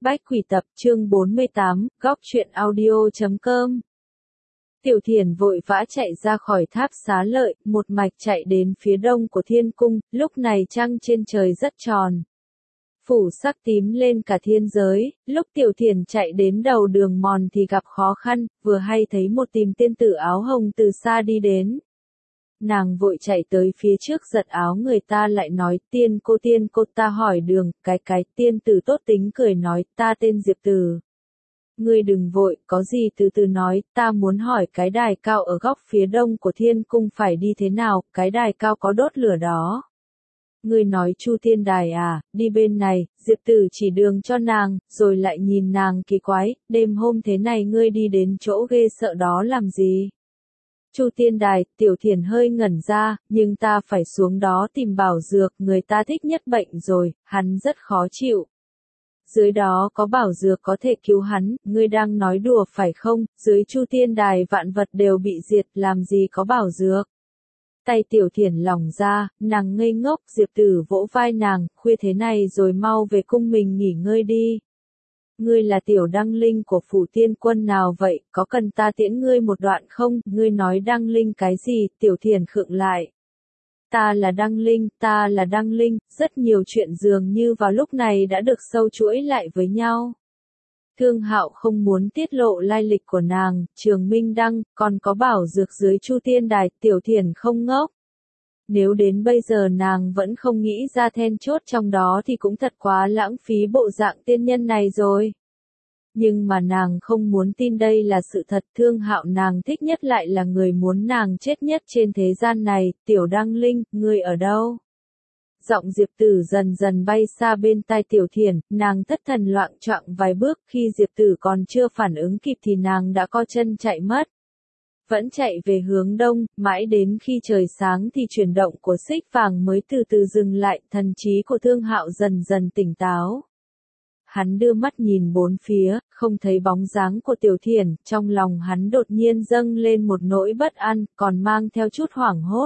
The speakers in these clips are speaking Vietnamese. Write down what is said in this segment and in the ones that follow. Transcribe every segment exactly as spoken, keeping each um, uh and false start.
Bách Quỷ Tập chương bốn mươi tám, góc truyện audio chấm com. Tiểu Thiền vội vã chạy ra khỏi tháp Xá Lợi, một mạch chạy đến phía đông của thiên cung, lúc này trăng trên trời rất tròn. Phủ sắc tím lên cả thiên giới, lúc Tiểu Thiền chạy đến đầu đường mòn thì gặp khó khăn, vừa hay thấy một tìm tiên tử áo hồng từ xa đi đến. Nàng vội chạy tới phía trước giật áo người ta lại nói, tiên cô tiên cô ta hỏi đường, cái cái tiên tử tốt tính cười nói, ta tên Diệp Tử. Ngươi đừng vội, có gì từ từ nói, ta muốn hỏi cái đài cao ở góc phía đông của thiên cung phải đi thế nào, cái đài cao có đốt lửa đó. Ngươi nói Chu Tiên Đài à, đi bên này, Diệp Tử chỉ đường cho nàng, rồi lại nhìn nàng kỳ quái, đêm hôm thế này ngươi đi đến chỗ ghê sợ đó làm gì? Chu Tiên Đài, Tiểu Thiền hơi ngẩn ra, nhưng ta phải xuống đó tìm bảo dược, người ta thích nhất bệnh rồi, hắn rất khó chịu. Dưới đó có bảo dược có thể cứu hắn, ngươi đang nói đùa phải không, dưới Chu Tiên Đài vạn vật đều bị diệt, làm gì có bảo dược. Tay Tiểu Thiền lỏng ra, nàng ngây ngốc, Diệp Tử vỗ vai nàng, khuya thế này rồi mau về cung mình nghỉ ngơi đi. Ngươi là Tiểu Đăng Linh của phủ tiên quân nào vậy, có cần ta tiễn ngươi một đoạn không, ngươi nói Đăng Linh cái gì, Tiểu Thiền khựng lại. Ta là Đăng Linh, ta là Đăng Linh, rất nhiều chuyện dường như vào lúc này đã được sâu chuỗi lại với nhau. Thương Hạo không muốn tiết lộ lai lịch của nàng, Trường Minh Đăng, còn có bảo dược dưới Chu Tiên Đài, Tiểu Thiền không ngốc. Nếu đến bây giờ nàng vẫn không nghĩ ra then chốt trong đó thì cũng thật quá lãng phí bộ dạng tiên nhân này rồi. Nhưng mà nàng không muốn tin đây là sự thật, Thương Hạo nàng thích nhất lại là người muốn nàng chết nhất trên thế gian này, Tiểu Đăng Linh, ngươi ở đâu? Giọng Diệp Tử dần dần bay xa bên tai Tiểu Thiền, nàng thất thần loạng choạng vài bước, khi Diệp Tử còn chưa phản ứng kịp thì nàng đã co chân chạy mất. Vẫn chạy về hướng đông, mãi đến khi trời sáng thì chuyển động của xích vàng mới từ từ dừng lại, thần trí của Thương Hạo dần dần tỉnh táo. Hắn đưa mắt nhìn bốn phía, không thấy bóng dáng của Tiểu Thiền, trong lòng hắn đột nhiên dâng lên một nỗi bất an, còn mang theo chút hoảng hốt.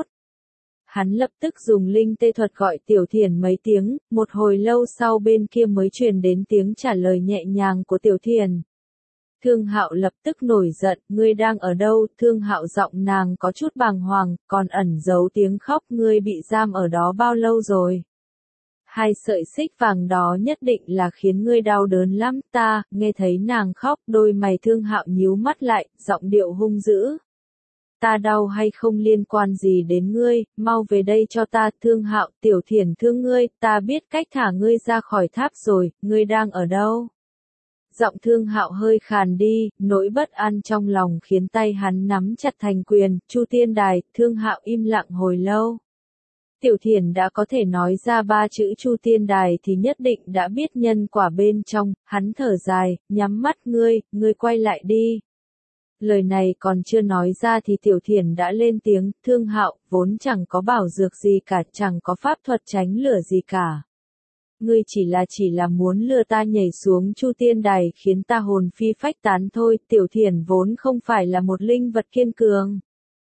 Hắn lập tức dùng linh tê thuật gọi Tiểu Thiền mấy tiếng, một hồi lâu sau bên kia mới truyền đến tiếng trả lời nhẹ nhàng của Tiểu Thiền. Thương Hạo lập tức nổi giận, ngươi đang ở đâu? Thương Hạo giọng nàng có chút bàng hoàng, còn ẩn giấu tiếng khóc, ngươi bị giam ở đó bao lâu rồi? Hai sợi xích vàng đó nhất định là khiến ngươi đau đớn lắm, ta, nghe thấy nàng khóc, đôi mày Thương Hạo nhíu mắt lại, giọng điệu hung dữ. Ta đau hay không liên quan gì đến ngươi, mau về đây cho ta, Thương Hạo, Tiểu Thiền thương ngươi, ta biết cách thả ngươi ra khỏi tháp rồi, ngươi đang ở đâu? Giọng Thương Hạo hơi khàn đi, nỗi bất an trong lòng khiến tay hắn nắm chặt thành quyền, Chu Tiên Đài, Thương Hạo im lặng hồi lâu. Tiểu Thiền đã có thể nói ra ba chữ Chu Tiên Đài thì nhất định đã biết nhân quả bên trong, hắn thở dài, nhắm mắt ngươi, ngươi quay lại đi. Lời này còn chưa nói ra thì Tiểu Thiền đã lên tiếng, Thương Hạo, vốn chẳng có bảo dược gì cả, chẳng có pháp thuật tránh lửa gì cả. Ngươi chỉ là chỉ là muốn lừa ta nhảy xuống Chu Tiên Đài khiến ta hồn phi phách tán thôi, Tiểu Thiền vốn không phải là một linh vật kiên cường.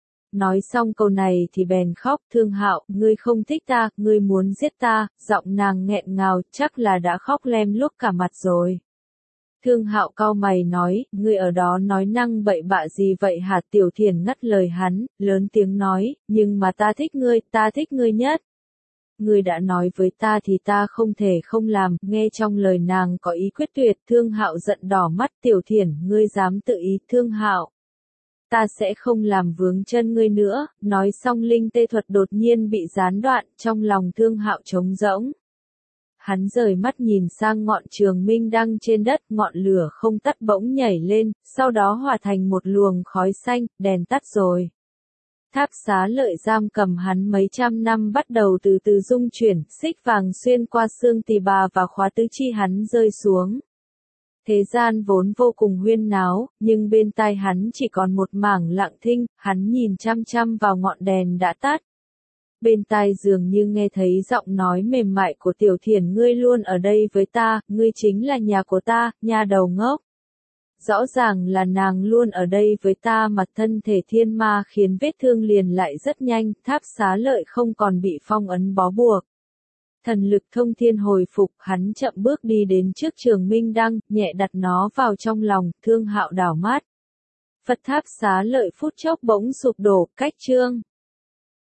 Nói xong câu này thì bèn khóc, Thương Hạo, ngươi không thích ta, ngươi muốn giết ta, giọng nàng nghẹn ngào, chắc là đã khóc lem luốc cả mặt rồi. Thương Hạo cau mày nói, ngươi ở đó nói năng bậy bạ gì vậy hả? Tiểu Thiền ngắt lời hắn, lớn tiếng nói, nhưng mà ta thích ngươi, ta thích ngươi nhất. Ngươi đã nói với ta thì ta không thể không làm, nghe trong lời nàng có ý quyết tuyệt, Thương Hạo giận đỏ mắt, Tiểu Thiền, ngươi dám tự ý, Thương Hạo. Ta sẽ không làm vướng chân ngươi nữa, nói xong linh tê thuật đột nhiên bị gián đoạn, trong lòng Thương Hạo trống rỗng. Hắn rời mắt nhìn sang ngọn Trường Minh Đăng trên đất, ngọn lửa không tắt bỗng nhảy lên, sau đó hòa thành một luồng khói xanh, đèn tắt rồi. Tháp Xá Lợi giam cầm hắn mấy trăm năm bắt đầu từ từ rung chuyển, xích vàng xuyên qua xương tỳ bà và khóa tứ chi hắn rơi xuống. Thế gian vốn vô cùng huyên náo, nhưng bên tai hắn chỉ còn một mảng lặng thinh, hắn nhìn chăm chăm vào ngọn đèn đã tắt. Bên tai dường như nghe thấy giọng nói mềm mại của Tiểu Thiền, ngươi luôn ở đây với ta, ngươi chính là nhà của ta, nhà đầu ngốc. Rõ ràng là nàng luôn ở đây với ta mà thân thể thiên ma khiến vết thương liền lại rất nhanh, Tháp Xá Lợi không còn bị phong ấn bó buộc. thần lực thông thiên hồi phục, hắn chậm bước đi đến trước Trường Minh Đăng, nhẹ đặt nó vào trong lòng, Thương Hạo đảo mắt. Phật tháp Xá Lợi phút chốc bỗng sụp đổ, cách chương